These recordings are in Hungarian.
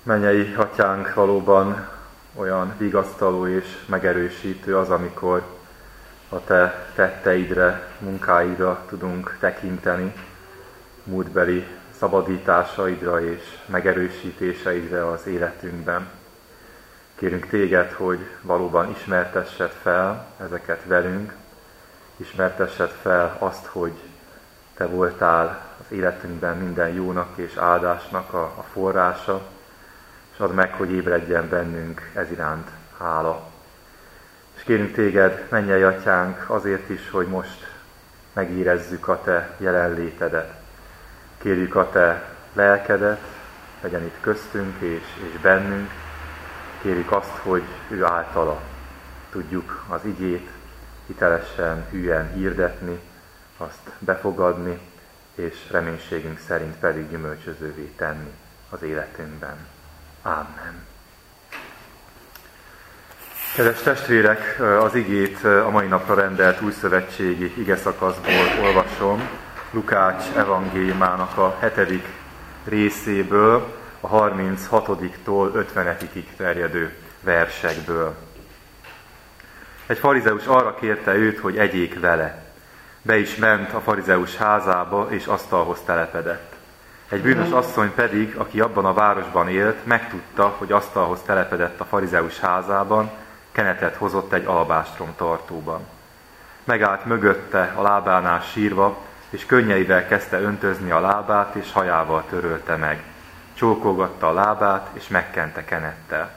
Mennyei Atyánk, valóban olyan vigasztaló és megerősítő az, amikor a Te tetteidre, munkáidra tudunk tekinteni, múltbeli szabadításaidra és megerősítéseidre az életünkben. Kérünk Téged, hogy valóban ismertessed fel ezeket velünk, ismertessed fel azt, hogy Te voltál az életünkben minden jónak és áldásnak a forrása, és add meg, hogy ébredjen bennünk ez iránt hála. És kérünk Téged, mennyei Atyánk, azért is, hogy most megérezzük a Te jelenlétedet. Kérjük a Te lelkedet, legyen itt köztünk és bennünk. Kérjük azt, hogy ő általa tudjuk az igét hitelesen, hűen hirdetni, azt befogadni, és reménységünk szerint pedig gyümölcsözővé tenni az életünkben. Ámen. Kedves testvérek, az igét a mai napra rendelt újszövetségi igeszakaszból olvasom, Lukács evangéliumának a 7. részéből, a 36-tól 50-ig terjedő versekből. Egy farizeus arra kérte őt, hogy egyék vele. Be is ment a farizeus házába, és asztalhoz telepedett. Egy bűnös asszony pedig, aki abban a városban élt, megtudta, hogy asztalhoz telepedett a farizeus házában, kenetet hozott egy alabástrom tartóban. Megállt mögötte a lábánál sírva, és könnyeivel kezdte öntözni a lábát, és hajával törölte meg. Csókolgatta a lábát, és megkente kenettel.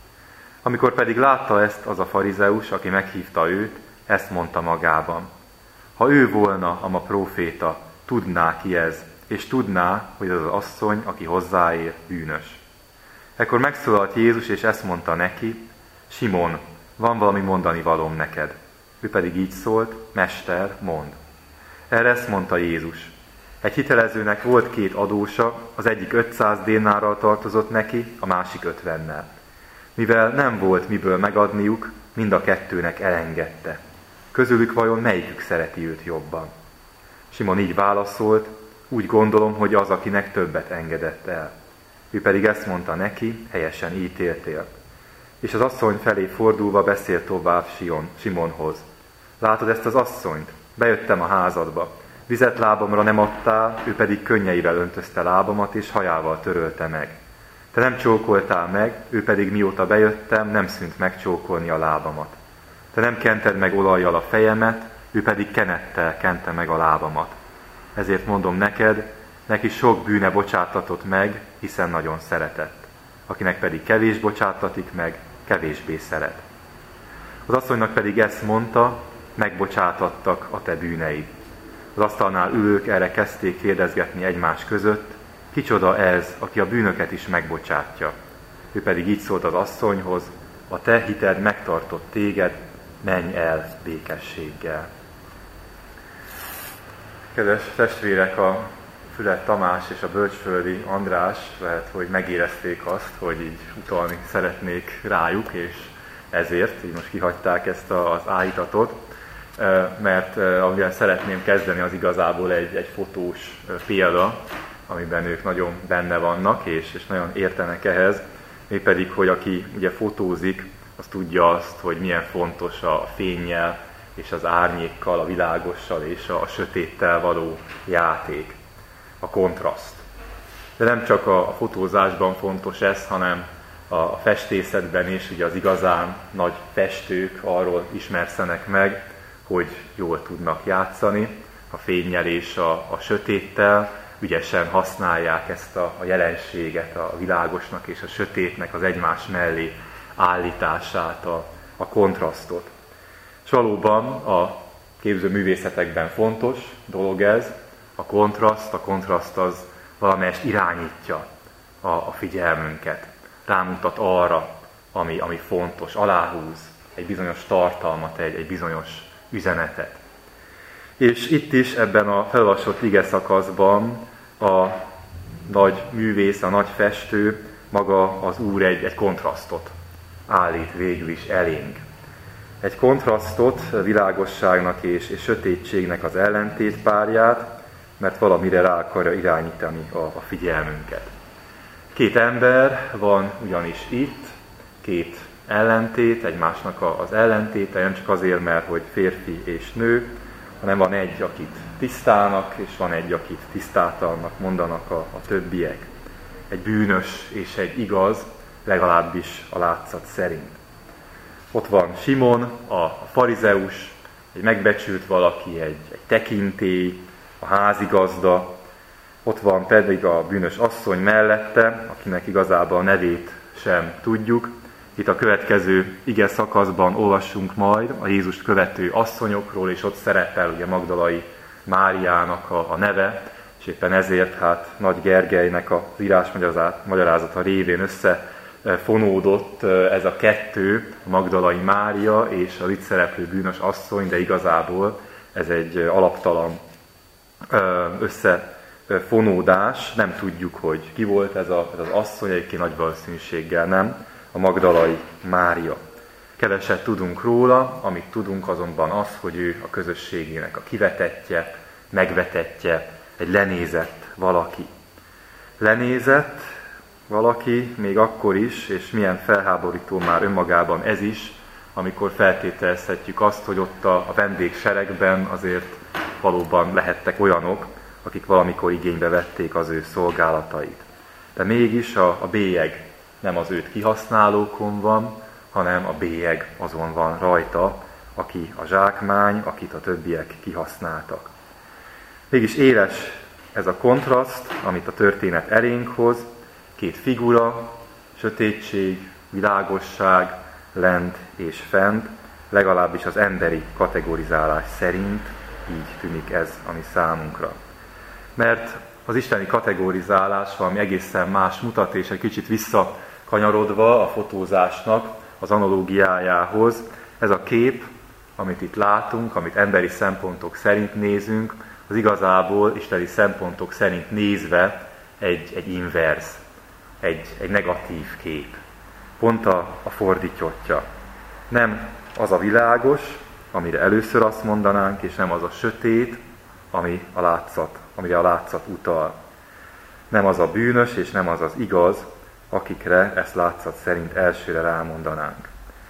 Amikor pedig látta ezt az a farizeus, aki meghívta őt, ezt mondta magában. Ha ő volna a ma próféta, tudná ki ez, és tudná, hogy az az asszony, aki hozzáér, bűnös. Ekkor megszólalt Jézus, és ezt mondta neki, Simon, van valami mondani valóm neked. Ő pedig így szólt, Mester, mondd. Erre ezt mondta Jézus. Egy hitelezőnek volt 2 adósa, az egyik 500 dénárral tartozott neki, a másik 50-nel. Mivel nem volt miből megadniuk, mind a kettőnek elengedte. Közülük vajon melyikük szereti őt jobban? Simon így válaszolt, úgy gondolom, hogy az, akinek többet engedett el. Ő pedig ezt mondta neki, helyesen ítéltél. És az asszony felé fordulva beszélt tovább Simonhoz. Látod ezt az asszonyt? Bejöttem a házadba. Vizet lábamra nem adtál, ő pedig könnyeivel öntözte lábamat, és hajával törölte meg. Te nem csókoltál meg, ő pedig mióta bejöttem, nem szűnt megcsókolni a lábamat. Te nem kented meg olajjal a fejemet, ő pedig kenettel kente meg a lábamat. Ezért mondom neked, neki sok bűne bocsátatott meg, hiszen nagyon szeretett. Akinek pedig kevés bocsátatik meg, kevésbé szeret. Az asszonynak pedig ezt mondta, megbocsátattak a te bűneid. Az asztalnál ülők erre kezdték kérdezgetni egymás között, kicsoda ez, aki a bűnöket is megbocsátja. Ő pedig így szólt az asszonyhoz, a te hited megtartott téged, menj el békességgel. Kedves testvérek, a Fület Tamás és a Bölcsföldi András lehet, hogy megérezték azt, hogy így utalni szeretnék rájuk, és ezért így most kihagyták ezt az áhítatot, mert amivel szeretném kezdeni, az igazából egy fotós példa, amiben ők nagyon benne vannak, és nagyon értenek ehhez, mégpedig, hogy aki ugye fotózik, az tudja azt, hogy milyen fontos a fénnyel, és az árnyékkal, a világossal és a sötéttel való játék, a kontraszt. De nem csak a fotózásban fontos ez, hanem a festészetben is, ugye az igazán nagy festők arról ismerszenek meg, hogy jól tudnak játszani a fénnyel és a sötéttel, ügyesen használják ezt a jelenséget, a világosnak és a sötétnek az egymás mellé állítását, a kontrasztot. És valóban a képzőművészetekben fontos dolog ez, a kontraszt az valamelyest irányítja a figyelmünket, rámutat arra, ami fontos, aláhúz egy bizonyos tartalmat, egy bizonyos üzenetet. És itt is ebben a felolvasott igeszakaszban a nagy művész, a nagy festő, maga az Úr egy kontrasztot állít végül is elénk. Egy kontrasztot, világosságnak és sötétségnek az ellentétpárját, mert valamire rá akarja irányítani a figyelmünket. Két ember van ugyanis itt, két ellentét, egymásnak az ellentéte, nem csak azért, mert hogy férfi és nő, hanem van egy, akit tisztának, és van egy, akit tisztátalannak mondanak a többiek. Egy bűnös és egy igaz, legalábbis a látszat szerint. Ott van Simon, a farizeus, egy megbecsült valaki, egy tekintély, a házigazda. Ott van pedig a bűnös asszony mellette, akinek igazából a nevét sem tudjuk. Itt a következő ige szakaszban olvassunk majd a Jézust követő asszonyokról, és ott szerepel ugye Magdalai Máriának a neve, és éppen ezért hát Nagy Gergelynek az írásmagyarázata révén összefonódott ez a kettő, a Magdalai Mária és az itt szereplő bűnös asszony, de igazából ez egy alaptalan összefonódás. Nem tudjuk, hogy ki volt ez az asszony, egyébként nagy valószínűséggel nem, a Magdalai Mária. Keveset tudunk róla, amit tudunk azonban az, hogy ő a közösségének a kivetettje, megvetettje, egy lenézett valaki. Lenézett valaki még akkor is, és milyen felháborító már önmagában ez is, amikor feltételezhetjük azt, hogy ott a vendégseregben azért valóban lehettek olyanok, akik valamikor igénybe vették az ő szolgálatait. De mégis a bélyeg nem az őt kihasználókon van, hanem a bélyeg azon van rajta, aki a zsákmány, akit a többiek kihasználtak. Mégis éles ez a kontraszt, amit a történet elénk hoz, két figura, sötétség, világosság, lent és fent, legalábbis az emberi kategorizálás szerint így tűnik ez, ami számunkra. Mert az isteni kategorizálás valami egészen más mutat, és egy kicsit visszakanyarodva a fotózásnak az analógiájához, ez a kép, amit itt látunk, amit emberi szempontok szerint nézünk, az igazából isteni szempontok szerint nézve egy inverz, egy negatív kép. Pont a fordítjottja. Nem az a világos, amire először azt mondanánk, és nem az a sötét, amire a látszat utal. Nem az a bűnös, és nem az az igaz, akikre ezt látszat szerint elsőre rámondanánk.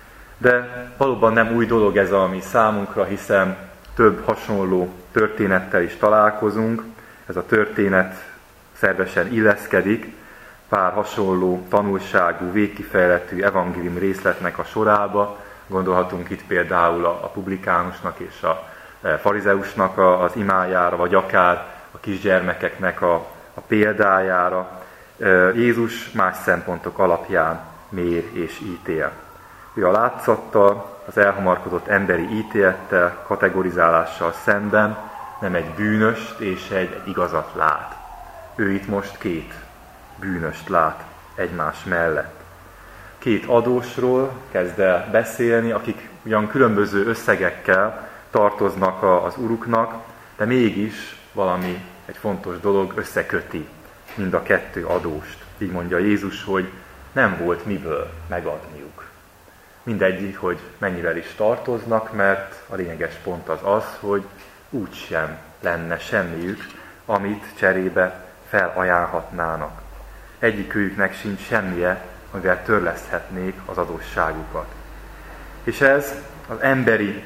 De valóban nem új dolog ez, ami számunkra, hiszen több hasonló történettel is találkozunk. Ez a történet szervesen illeszkedik pár hasonló tanulságú, végkifejletű evangélium részletnek a sorába. Gondolhatunk itt például a publikánusnak és a farizeusnak az imájára, vagy akár a kisgyermekeknek a példájára. Jézus más szempontok alapján mér és ítél. Ő a látszattal, az elhamarkodott emberi ítélettel, kategorizálással szemben nem egy bűnöst és egy igazat lát. Ő itt most két bűnöst lát egymás mellett. Két adósról kezd el beszélni, akik ugyan különböző összegekkel tartoznak az uruknak, de mégis valami, egy fontos dolog összeköti mind a kettő adóst. Így mondja Jézus, hogy nem volt miből megadniuk. Mindegyik, hogy mennyivel is tartoznak, mert a lényeges pont az, hogy úgysem lenne semmiük, amit cserébe felajánlhatnának. Egyikőjüknek sincs semmije, amivel törleszthetnék az adósságukat. És ez az emberi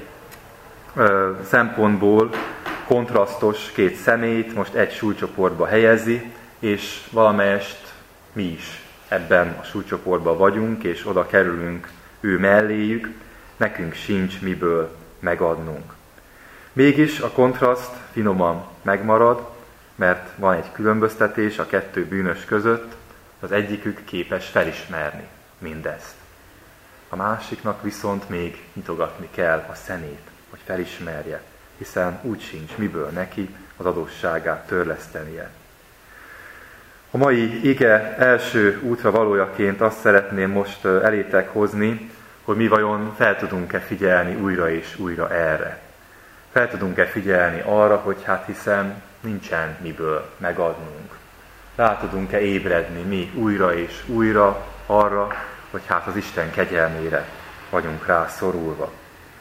szempontból kontrasztos két személyt most egy súlycsoportba helyezi, és valamelyest mi is ebben a súlycsoportban vagyunk, és oda kerülünk ő melléjük, nekünk sincs miből megadnunk. Mégis a kontraszt finoman megmarad, mert van egy különböztetés a kettő bűnös között, az egyikük képes felismerni mindezt. A másiknak viszont még nyitogatni kell a szemét, hogy felismerje, hiszen úgy sincs miből neki az adósságát törlesztenie. A mai ige első útra valójaként azt szeretném most elétek hozni, hogy mi vajon fel tudunk-e figyelni újra és újra erre. Fel tudunk-e figyelni arra, hogy hát hiszen nincsen miből megadnunk. Rá tudunk-e ébredni mi újra és újra arra, hogy hát az Isten kegyelmére vagyunk rá szorulva.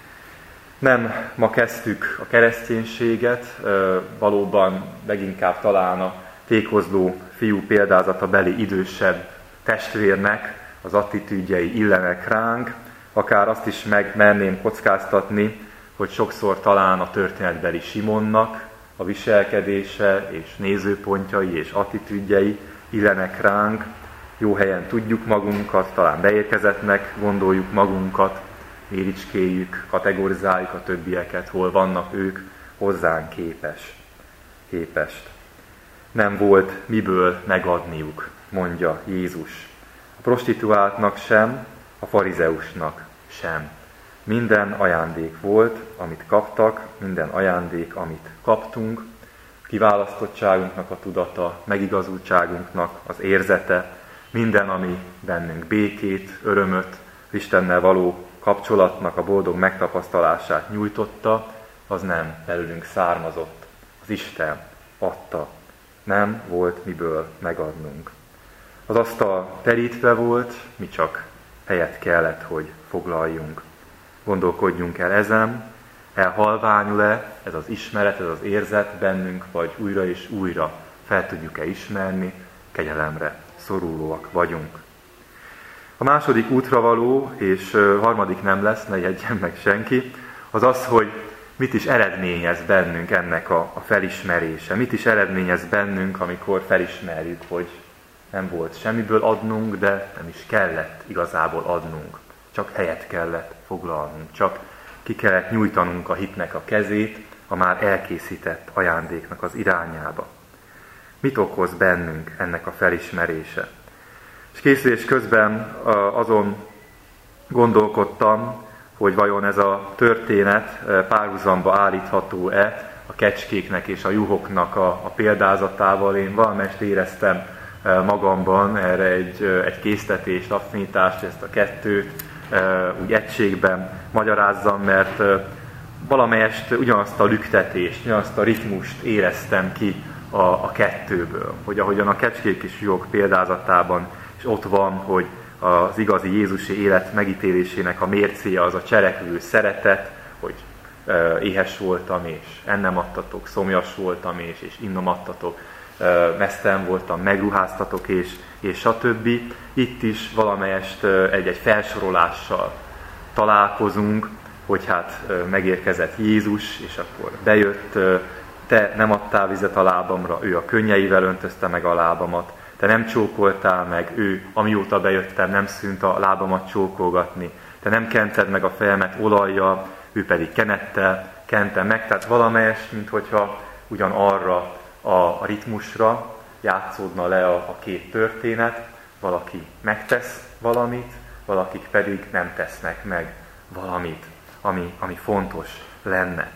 Nem ma kezdtük a kereszténységet, valóban leginkább talán a tékozló fiú példázata beli idősebb testvérnek az attitűdjei illenek ránk, akár azt is megmerném kockáztatni, hogy sokszor talán a történetbeli Simonnak a viselkedése és nézőpontjai és attitűdjei illenek ránk, jó helyen tudjuk magunkat, talán beérkezettnek gondoljuk magunkat, méricskéljük, kategorizáljuk a többieket, hol vannak ők hozzánk képest. Nem volt miből megadniuk, mondja Jézus. A prostituáltnak sem, a farizeusnak sem. Minden ajándék volt, amit kaptak, minden ajándék, amit kaptunk, kiválasztottságunknak a tudata, megigazultságunknak az érzete, minden, ami bennünk békét, örömöt, Istennel való kapcsolatnak a boldog megtapasztalását nyújtotta, az nem belőlünk származott, az Isten adta. Nem volt miből megadnunk. Az asztal terítve volt, mi csak helyet kellett, hogy foglaljunk. Gondolkodjunk el ezen, elhalványul-e ez az ismeret, ez az érzet bennünk, vagy újra és újra fel tudjuk-e ismerni, kegyelemre szorulóak vagyunk. A második útravaló, és harmadik nem lesz, ne jegyen meg senki, az az, hogy mit is eredményez bennünk ennek a felismerése. Mit is eredményez bennünk, amikor felismerjük, hogy nem volt semmiből adnunk, de nem is kellett igazából adnunk. Csak helyet kellett foglalnunk, csak ki kellett nyújtanunk a hitnek a kezét a már elkészített ajándéknak az irányába. Mit okoz bennünk ennek a felismerése? És készülés közben azon gondolkodtam, hogy vajon ez a történet párhuzamba állítható-e a kecskéknek és a juhoknak a példázatával. Én valamelyest éreztem magamban erre egy késztetést, affinitást, ezt a kettőt úgy egységben magyarázzam, mert valamelyest ugyanazt a lüktetést, ugyanazt a ritmust éreztem ki a kettőből. Hogy ahogyan a kecskék és juhok példázatában is ott van, hogy az igazi Jézusi élet megítélésének a mércéje az a cselekvő szeretet, hogy éhes voltam, és ennem adtatok, szomjas voltam, és innom adtatok, meztelen voltam, megruháztatok, és stb. Itt is valamelyest egy felsorolással találkozunk, hogy hát megérkezett Jézus, és akkor bejött, te nem adtál vizet a lábamra, ő a könnyeivel öntözte meg a lábamat, te nem csókoltál meg, ő, amióta bejöttem, nem szűnt a lábamat csókolgatni, te nem kented meg a fejemet olajjal, ő pedig kenettel kente meg, tehát valamelyest, minthogyha ugyanarra a ritmusra játszódna le a két történet, valaki megtesz valamit, valakik pedig nem tesznek meg valamit, ami fontos lenne.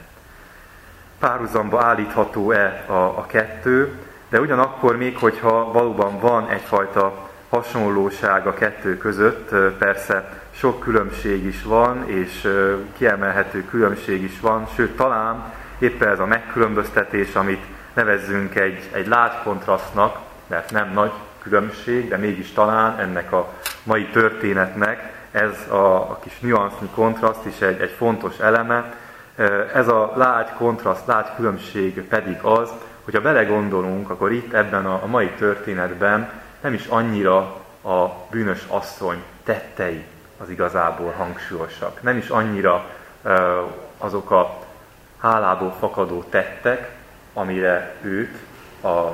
Párhuzamba állítható-e a kettő, de ugyanakkor még, hogyha valóban van egyfajta hasonlóság a kettő között, persze sok különbség is van, és kiemelhető különbség is van, sőt talán éppen ez a megkülönböztetés, amit nevezzünk egy lágy kontrasztnak, mert nem nagy különbség, de mégis talán ennek a mai történetnek ez a kis nüansznyi kontraszt is egy fontos eleme. Ez a lágy kontraszt, lágy különbség pedig az, hogyha belegondolunk, akkor itt ebben a mai történetben nem is annyira a bűnös asszony tettei az igazából hangsúlyosak. Nem is annyira azok a hálából fakadó tettek, amire őt a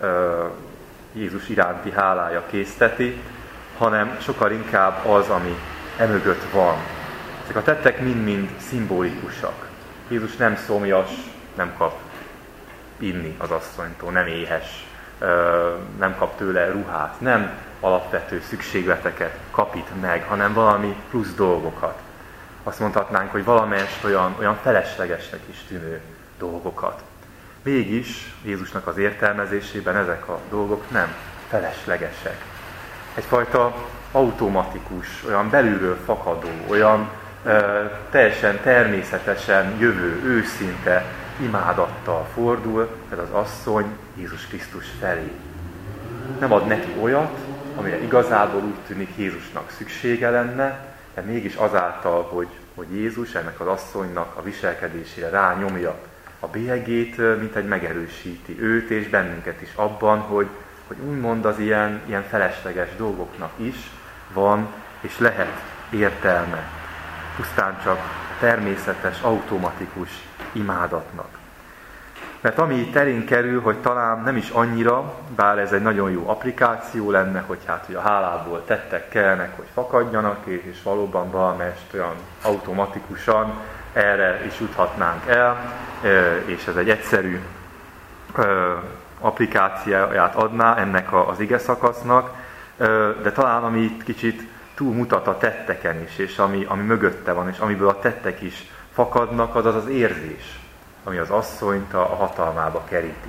Jézus iránti hálája készteti, hanem sokkal inkább az, ami emögött van. Ezek a tettek mind-mind szimbolikusak. Jézus nem szomjas, nem kap inni az asszonytól, nem éhes, nem kap tőle ruhát, nem alapvető szükségleteket kap itt meg, hanem valami plusz dolgokat. Azt mondhatnánk, hogy valamelyest olyan feleslegesnek is tűnő dolgokat. Mégis Jézusnak az értelmezésében ezek a dolgok nem feleslegesek. Egyfajta automatikus, olyan belülről fakadó, olyan teljesen természetesen jövő, őszinte imádattal fordul ez az asszony Jézus Krisztus felé. Nem ad neki olyat, amire igazából úgy tűnik Jézusnak szüksége lenne, de mégis azáltal, hogy Jézus ennek az asszonynak a viselkedésére rányomja a bélyegét, mint egy megerősíti őt és bennünket is abban, hogy hogy úgymond az ilyen felesleges dolgoknak is van és lehet értelme. Pusztán csak természetes, automatikus imádatnak. Mert ami itt elénk kerül, hogy talán nem is annyira, bár ez egy nagyon jó applikáció lenne, hogy hogy a hálából tettek kellnek, hogy fakadjanak, és valóban valamelyest olyan automatikusan erre is juthatnánk el, és ez egy egyszerű applikációját adná ennek az ige szakasznak, de talán ami itt kicsit túlmutat a tetteken is, és ami mögötte van, és amiből a tettek is fakadnak, az az érzés, ami az asszonyt a hatalmába keríti.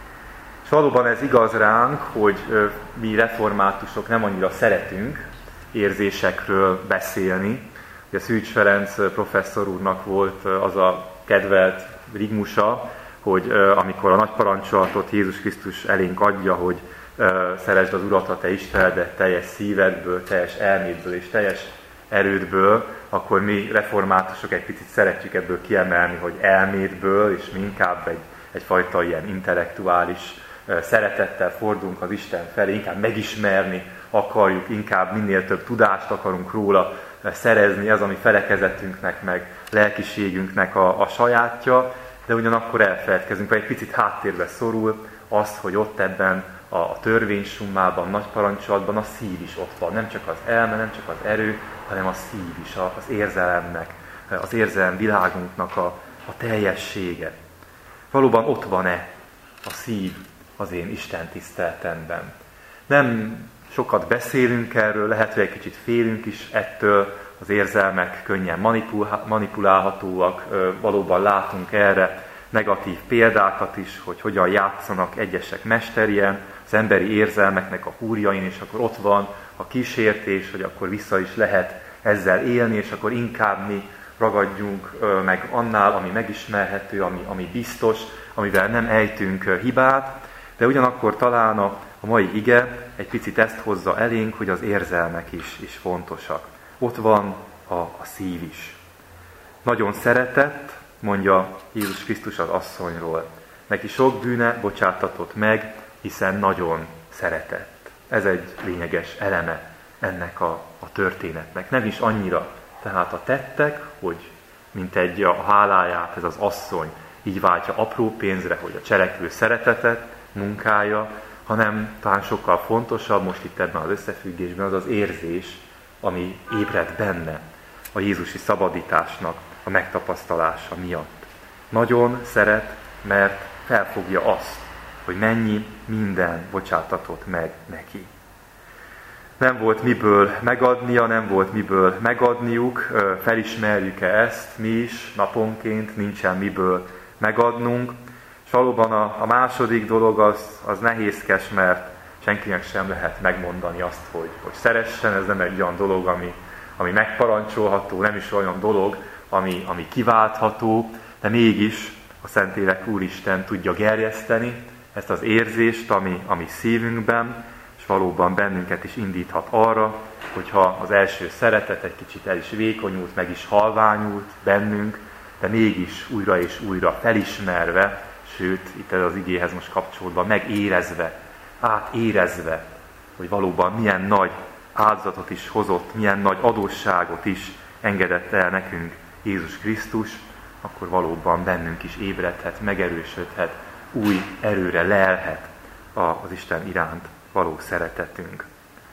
És valóban ez igaz ránk, hogy mi reformátusok nem annyira szeretünk érzésekről beszélni. Ugye Szűcs Ferenc professzor úrnak volt az a kedvelt rigmusa, hogy amikor a nagy parancsolatot Jézus Krisztus elénk adja, hogy szeresd az Urat, a te Istenedet teljes szívedből, teljes elmédből és teljes erődből, akkor mi reformátusok egy picit szeretjük ebből kiemelni, hogy elmédből, és mi inkább egyfajta ilyen intellektuális szeretettel fordulunk az Isten felé, inkább megismerni akarjuk, inkább minél több tudást akarunk róla szerezni, ez a mi felekezetünknek, meg lelkiségünknek a sajátja, de ugyanakkor elfeledkezünk, vagy egy picit háttérbe szorul az, hogy ott ebben a törvénysummában, nagy parancsolatban a szív is ott van. Nem csak az elme, nem csak az erő, hanem a szív is, az érzelemnek, az érzelem világunknak a teljessége. Valóban ott van-e a szív az én Isten tiszteletemben? Nem sokat beszélünk erről, lehet, hogy egy kicsit félünk is ettől, az érzelmek könnyen manipulálhatóak, valóban látunk erre negatív példákat is, hogy hogyan játszanak egyesek mesterien, az emberi érzelmeknek a húrjain, és akkor ott van a kísértés, hogy akkor vissza is lehet ezzel élni, és akkor inkább mi ragadjunk meg annál, ami megismerhető, ami biztos, amivel nem ejtünk hibát, de ugyanakkor talán a mai ige egy picit ezt hozza elénk, hogy az érzelmek is fontosak. Ott van a szív is. Nagyon szeretett, mondja Jézus Krisztus az asszonyról. Neki sok bűne bocsátatott meg, hiszen nagyon szeretett. Ez egy lényeges eleme ennek a történetnek. Nem is annyira. Tehát a tettek, hogy mint egy a háláját ez az asszony így váltja apró pénzre, hogy a cselekvő szeretetet, munkája, hanem talán sokkal fontosabb most itt ebben az összefüggésben az az érzés, ami ébred benne a jézusi szabadításnak a megtapasztalása miatt. Nagyon szeret, mert felfogja azt, hogy mennyi minden bocsátatott meg neki. Nem volt miből megadnia, nem volt miből megadniuk, felismerjük-e ezt mi is naponként, nincsen miből megadnunk. És valóban a második dolog az nehézkes, mert senkinek sem lehet megmondani azt, hogy szeressen, ez nem egy olyan dolog, ami megparancsolható, nem is olyan dolog, ami kiváltható, de mégis a Szentlélek Úristen tudja gerjeszteni ezt az érzést, ami szívünkben, és valóban bennünket is indíthat arra, hogyha az első szeretet egy kicsit el is vékonyult, meg is halványult bennünk, de mégis újra és újra felismerve, sőt, itt ez az igéhez most kapcsolódva, megérezve, átérezve, hogy valóban milyen nagy áldozatot is hozott, milyen nagy adósságot is engedett el nekünk Jézus Krisztus, akkor valóban bennünk is ébredhet, megerősödhet, új erőre lelhet az Isten iránt való szeretetünk.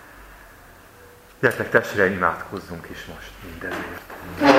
Gyertek testvéreim, imádkozzunk is most mindezért.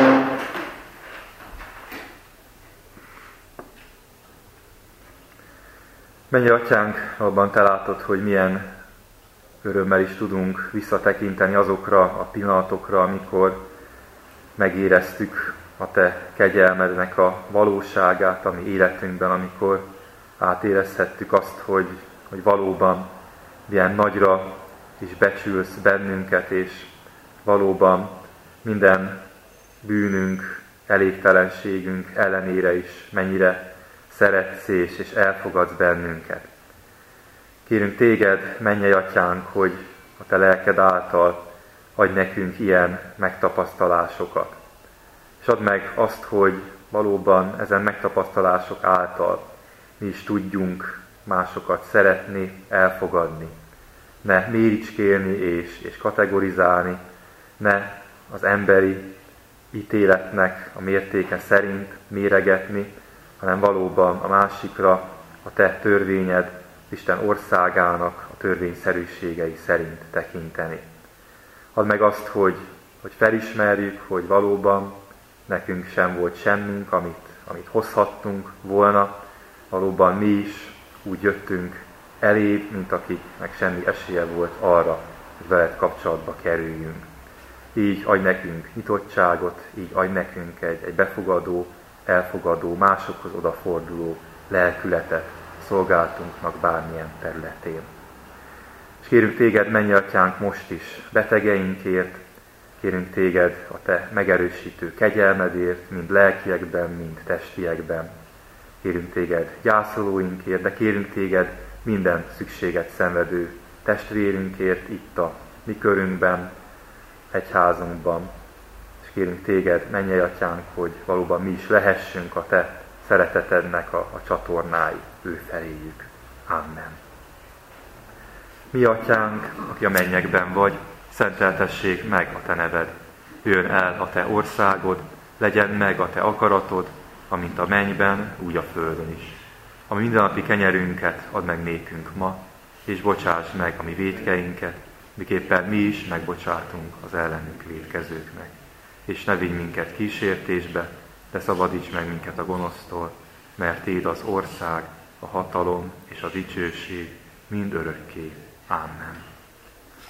Mennyei Atyánk, abban te látod, hogy milyen örömmel is tudunk visszatekinteni azokra a pillanatokra, amikor megéreztük a te kegyelmednek a valóságát a mi életünkben, amikor átérezhettük azt, hogy valóban milyen nagyra is becsülsz bennünket, és valóban minden bűnünk, elégtelenségünk ellenére is mennyire szeretsz és elfogadsz bennünket. Kérünk téged, mennyei Atyánk, hogy a te lelked által adj nekünk ilyen megtapasztalásokat. És add meg azt, hogy valóban ezen megtapasztalások által mi is tudjunk másokat szeretni, elfogadni, ne méricskélni és kategorizálni, ne az emberi ítéletnek a mértéke szerint méregetni, hanem valóban a másikra a te törvényed, Isten országának a törvényszerűségei szerint tekinteni. Add meg azt, hogy felismerjük, hogy valóban nekünk sem volt semmink, amit hozhattunk volna, valóban mi is úgy jöttünk eléd, mint akiknek semmi esélye volt arra, hogy veled kapcsolatba kerüljünk. Így adj nekünk nyitottságot, így adj nekünk egy befogadó, elfogadó, másokhoz odaforduló lelkületet szolgáltunknak bármilyen területén. És kérünk téged, menj atyánk, most is betegeinkért, kérünk téged a te megerősítő kegyelmedért, mind lelkiekben, mind testiekben. Kérünk téged gyászolóinkért, de kérünk téged minden szükséget szenvedő testvérünkért itt a mi körünkben, egyházunkban. És kérünk téged, mennyei atyánk, hogy valóban mi is lehessünk a te szeretetednek a csatornái ő feléjük. Amen. Mi atyánk, aki a mennyekben vagy, szenteltessék meg a te neved. Jöjjön el a te országod, legyen meg a te akaratod, amint a mennyben, úgy a földön is. A mindennapi kenyerünket add meg nékünk ma, és bocsásd meg a mi vétkeinket, miképpen mi is megbocsátunk az ellenünk vétkezőknek. És ne vigy minket kísértésbe, de szabadíts meg minket a gonosztól, mert Téd az ország, a hatalom és a dicsőség mind örökké. Amen.